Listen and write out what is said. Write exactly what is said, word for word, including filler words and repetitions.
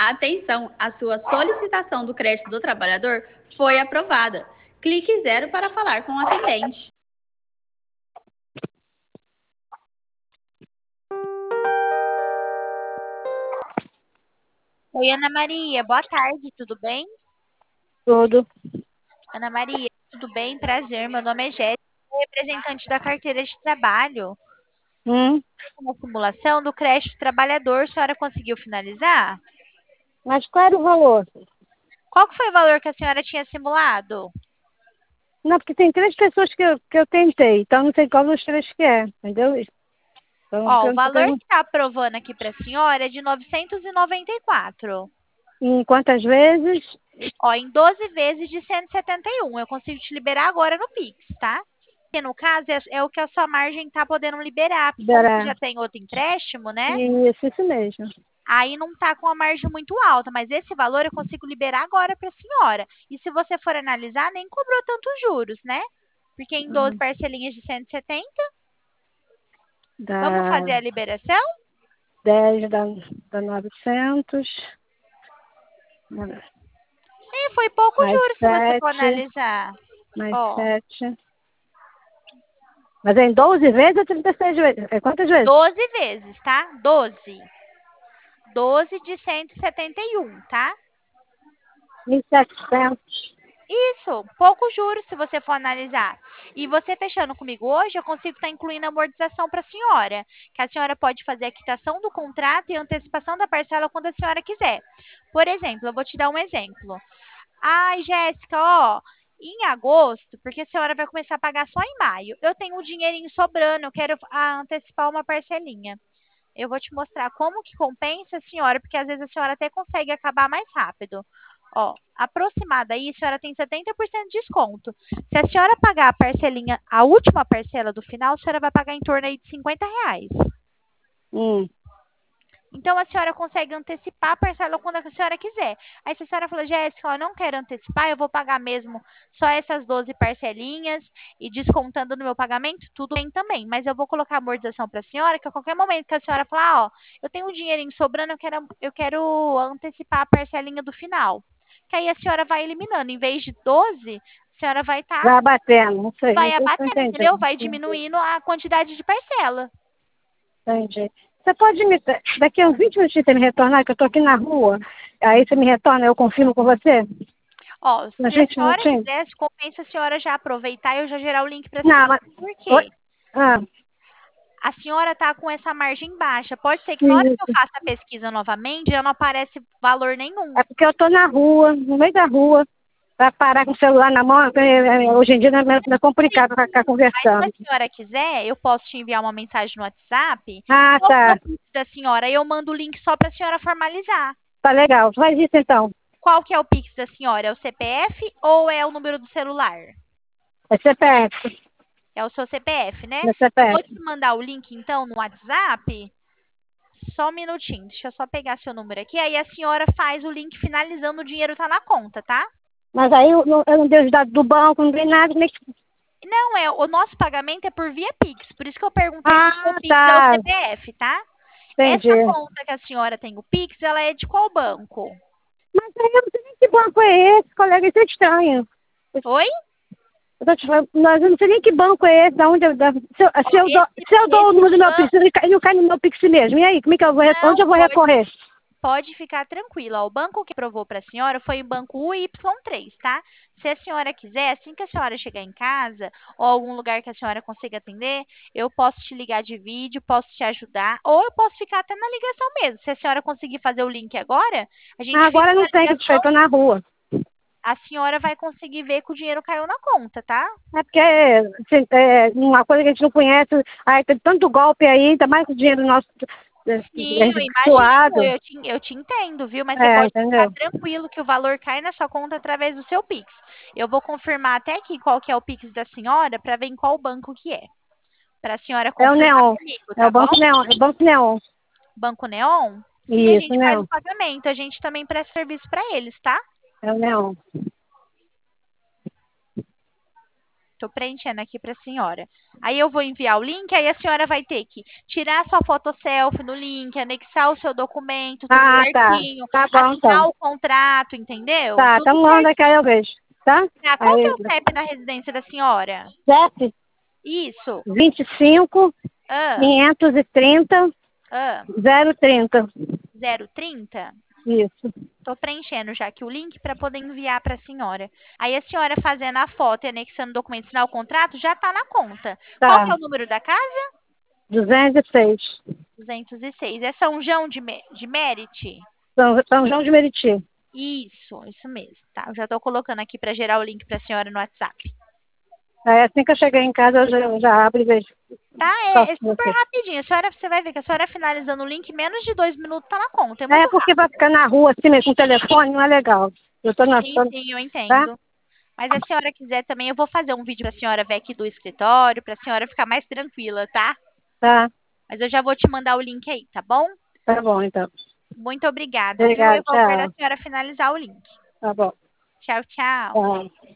Atenção, a sua solicitação do crédito do trabalhador foi aprovada. Clique zero para falar com o atendente. Oi, Ana Maria, boa tarde, tudo bem? Tudo. Ana Maria, tudo bem? Prazer, meu nome é Jéssica, sou representante da carteira de trabalho. Hum, Uma simulação do crédito trabalhador, a senhora conseguiu finalizar? mas qual era o valor? Qual que foi o valor que a senhora tinha simulado? Não, porque tem três pessoas que eu, que eu tentei, então não sei qual dos três que é, entendeu? Então, Ó, o eu tô valor querendo- que está aprovando aqui para a senhora é de novecentos e noventa e quatro. em quantas vezes? Ó, em doze vezes de cento e setenta e um. Eu consigo te liberar agora no Pix, tá? Porque no caso é, é o que a sua margem tá podendo liberar. Porque como você Dará. já tem outro empréstimo, né? Isso, isso mesmo. Aí não tá com a margem muito alta, mas esse valor eu consigo liberar agora para a senhora. E se você for analisar, nem cobrou tantos juros, né? Porque em doze Uhum. parcelinhas de cento e setenta, vamos Dá fazer a liberação? dez, dá, dá novecentos, E foi pouco mais juros se você for sete, analisar. mais Ó, sete. Mas é em doze vezes ou trinta e seis vezes? É quantas vezes? doze vezes, tá? doze. doze de cento e setenta e um, tá? mil e setecentos. Isso, pouco juros se você for analisar. E você fechando comigo hoje, eu consigo estar incluindo a amortização para a senhora. Que a senhora pode fazer a quitação do contrato e antecipação da parcela quando a senhora quiser. Por exemplo, eu vou te dar um exemplo. Ai, Jéssica, ó, em agosto, porque a senhora vai começar a pagar só em maio. Eu tenho um dinheirinho sobrando, eu quero ah, antecipar uma parcelinha. Eu vou te mostrar como que compensa a senhora, porque às vezes a senhora até consegue acabar mais rápido. Ó, aproximada aí, a senhora tem setenta por cento de desconto. Se a senhora pagar a parcelinha, a última parcela do final, a senhora vai pagar em torno aí de cinquenta reais. Hum. Então, a senhora consegue antecipar a parcela quando a senhora quiser. Aí, se a senhora fala, Jéssica, eu não quero antecipar, eu vou pagar mesmo só essas doze parcelinhas e descontando no meu pagamento, tudo bem também. Mas eu vou colocar a amortização para a senhora, que a qualquer momento que a senhora falar, ó, eu tenho um dinheirinho sobrando, eu quero, eu quero antecipar a parcelinha do final. Que aí a senhora vai eliminando. Em vez de doze, a senhora vai estar, Vai abatendo, não sei, não vai sei se eu abatendo, entendi. entendeu? Vai diminuindo a quantidade de parcela. Entendi. Você pode me. Daqui a uns vinte minutinhos você me retornar, que eu estou aqui na rua. Aí você me retorna, eu confirmo com você? Ó, Uns se a vinte senhora minutinhos? quiser, se compensa a senhora já aproveitar e eu já gerar o link para a Não, senhora. mas. Por Oi? quê? Ah, A senhora está com essa margem baixa. Pode ser que na hora que eu isso. faça a pesquisa novamente, já não aparece valor nenhum. É porque eu estou na rua, no meio da rua. Para parar com o celular na mão, é, é, hoje em dia não é, não é complicado ficar Mas se a conversando. senhora quiser, eu posso te enviar uma mensagem no WhatsApp. Ah, Qual que é o tá. Pix da senhora? Aí eu mando o link só para a senhora formalizar. Tá legal. Faz isso então. Qual que é o Pix da senhora? É o C P F ou é o número do celular? É C P F. É o seu C P F, né? É Eu vou C P F. te mandar o link então no WhatsApp. Só um minutinho, deixa eu só pegar seu número aqui. Aí a senhora faz o link finalizando, o dinheiro tá na conta, tá? Mas aí eu não, eu não dei os dados do banco, não dei nada. Nem... Não, é, o nosso pagamento é por via Pix. Por isso que eu perguntei se o seu Ah, Pix é o tá. C P F, tá? Essa Entendi. conta que a senhora tem o Pix, ela é de qual banco? Mas aí eu não sei nem que banco é esse, colega, isso é estranho. Oi? Eu tô te falando, mas eu não sei nem que banco é esse, da onde eu, da, se, eu, Ó, se, eu dou, esse, se eu dou o esse número do meu ban... Pix, ele cai, ele não cai no meu Pix mesmo. E aí, como é que eu vou, re- onde Não, eu vou pode, recorrer? pode ficar tranquila. O banco que aprovou para a senhora foi o banco U Y três, tá? Se a senhora quiser, assim que a senhora chegar em casa ou algum lugar que a senhora consiga atender, eu posso te ligar de vídeo, posso te ajudar, ou eu posso ficar até na ligação mesmo. Se a senhora conseguir fazer o link agora, a Ah, gente fica agora na não tem, que eu ligação, tô na rua. a senhora vai conseguir ver que o dinheiro caiu na conta, tá? É porque é, se- é uma coisa que a gente não conhece, aí tem tanto golpe aí, ainda mais o dinheiro nosso é, Sim, eu é, imagino, suado. eu te, eu te entendo, viu? Mas você É, pode ficar entendeu? tranquilo que o valor cai na sua conta através do seu Pix. Eu vou confirmar até aqui qual que é o Pix da senhora para ver em qual banco que é. Para a senhora É o confirmar Neon. comigo, É o tá bom? Banco Neon. É o Banco Neon. Banco Neon. E a Isso, gente faz Neon. o pagamento, a gente também presta serviço para eles, tá? É o Neon. Tô preenchendo aqui para a senhora. Aí eu vou enviar o link, aí a senhora vai ter que tirar sua foto selfie no link, anexar o seu documento, tudo Ah, tá. certinho, Tá bom, assinar então. o contrato, entendeu? Tá, Tudo então manda que certinho. aí eu vejo, tá? Tá, qual que é Aí, o C E P da residência da senhora? sete, Isso. vinte e cinco, Ah, quinhentos e trinta, ah, zero trinta. zero trinta? Isso. Tô preenchendo já aqui o link para poder enviar para a senhora. Aí a senhora fazendo a foto e anexando o documento, assinar o contrato, já tá na conta. Qual que é Tá. o número da casa? duzentos e seis. duzentos e seis. É São João de, Mé- de Mérite? São, São João de Meriti. Isso, isso mesmo, tá? Eu já tô colocando aqui para gerar o link para a senhora no WhatsApp. Aí assim que eu chegar em casa, eu já, eu já abro e vejo. Tá? É, Faço é com super você. rapidinho. A senhora, você vai ver que a senhora finalizando o link, menos de dois minutos tá na conta. É É muito porque vai rápido. ficar na rua assim, mesmo, com o telefone, não é legal. Eu tô na Sim, tô, sim, eu tá? entendo. Mas se a senhora quiser também, eu vou fazer um vídeo para a senhora ver aqui do escritório, para a senhora ficar mais tranquila, tá? Tá, Mas eu já vou te mandar o link aí, tá bom? tá bom, então. Muito obrigada, viu? Obrigada, Eu vou aguardar a tchau. senhora finalizar o link. Tá bom. Tchau, tchau. Tchau.